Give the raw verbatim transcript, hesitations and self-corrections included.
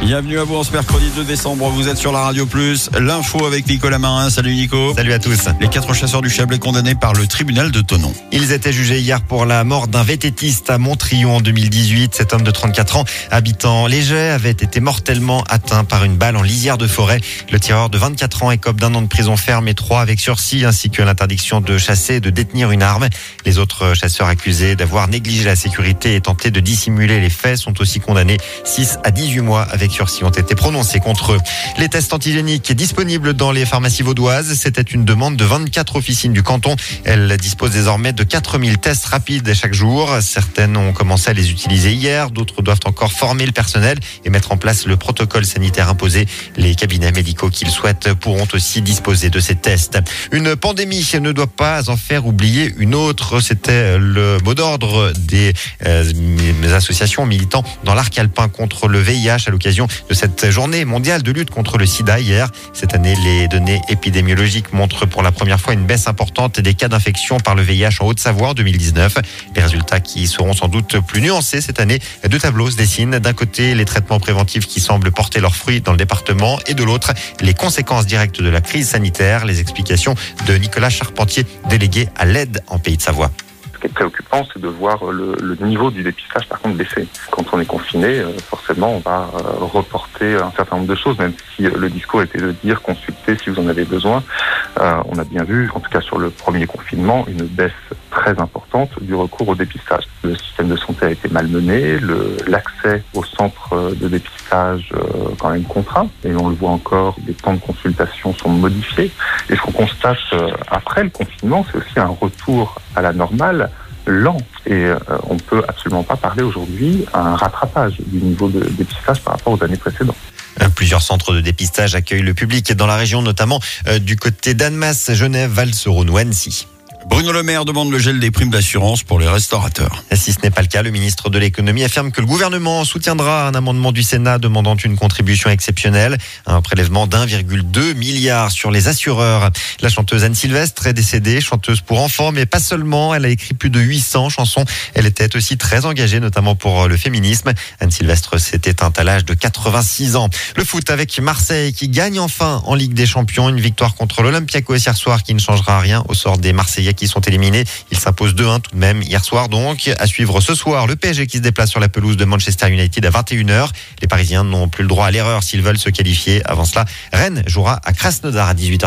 Bienvenue à vous en ce mercredi deux décembre. Vous êtes sur la Radio Plus. L'info avec Nicolas Marin. Salut Nico. Salut à tous. Les quatre chasseurs du Chablais condamnés par le tribunal de Thonon. Ils étaient jugés hier pour la mort d'un V T Tiste à Montrion en deux mille dix-huit. Cet homme de trente-quatre ans, habitant Léger, avait été mortellement atteint par une balle en lisière de forêt. Le tireur de vingt-quatre ans écope d'un an de prison ferme et trois avec sursis, ainsi que l'interdiction de chasser et de détenir une arme. Les autres chasseurs accusés d'avoir négligé la sécurité et tenté de dissimuler les faits sont aussi condamnés. six à dix-huit mois avec sursis ont été prononcés contre eux. Les tests antigéniques disponibles dans les pharmacies vaudoises, c'était une demande de vingt-quatre officines du canton. Elles disposent désormais de quatre mille tests rapides chaque jour. Certaines ont commencé à les utiliser hier, d'autres doivent encore former le personnel et mettre en place le protocole sanitaire imposé. Les cabinets médicaux qui le souhaitent pourront aussi disposer de ces tests. Une pandémie ne doit pas en faire oublier une autre. C'était le mot d'ordre des euh, associations militant dans l'arc alpin contre le V I H à l'occasion de cette journée mondiale de lutte contre le sida hier. Cette année, les données épidémiologiques montrent pour la première fois une baisse importante des cas d'infection par le V I H en Haute-Savoie en deux mille dix-neuf. Les résultats qui seront sans doute plus nuancés cette année. Deux tableaux se dessinent. D'un côté, les traitements préventifs qui semblent porter leurs fruits dans le département et de l'autre, les conséquences directes de la crise sanitaire. Les explications de Nicolas Charpentier, délégué à l'aide en Pays de Savoie. Ce qui est préoccupant, c'est de voir le, le niveau du dépistage par contre baisser. Quand on est confiné, forcément, on va reporter un certain nombre de choses, même si le discours était de dire consultez si vous en avez besoin. Euh, on a bien vu, en tout cas sur le premier confinement, une baisse très importante du recours au dépistage. Le système de santé a été malmené, le, l'accès au centre de dépistage euh, quand même contraint, et on le voit encore, les temps de consultation sont modifiés. Et ce qu'on constate euh, après le confinement, c'est aussi un retour à la normale lent. Et euh, on ne peut absolument pas parler aujourd'hui à un rattrapage du niveau de dépistage par rapport aux années précédentes. Plusieurs centres de dépistage accueillent le public dans la région, notamment euh, du côté d'Annemasse, Genève, Val-Seronne ou Annecy. Bruno Le Maire demande le gel des primes d'assurance pour les restaurateurs. Si ce n'est pas le cas, le ministre de l'économie affirme que le gouvernement soutiendra un amendement du Sénat demandant une contribution exceptionnelle, un prélèvement d'un virgule deux milliard sur les assureurs. La chanteuse Anne Sylvestre est décédée, chanteuse pour enfants, mais pas seulement. Elle a écrit plus de huit cents chansons. Elle était aussi très engagée, notamment pour le féminisme. Anne Sylvestre s'est éteinte à l'âge de quatre-vingt-six ans. Le foot avec Marseille qui gagne enfin en Ligue des Champions. Une victoire contre l'Olympiakos hier soir qui ne changera rien au sort des Marseillais qui sont éliminés. Ils s'imposent deux un tout de même hier soir donc. À suivre ce soir, le P S G qui se déplace sur la pelouse de Manchester United à vingt et une heures. Les Parisiens n'ont plus le droit à l'erreur s'ils veulent se qualifier. Avant cela, Rennes jouera à Krasnodar à dix-huit heures.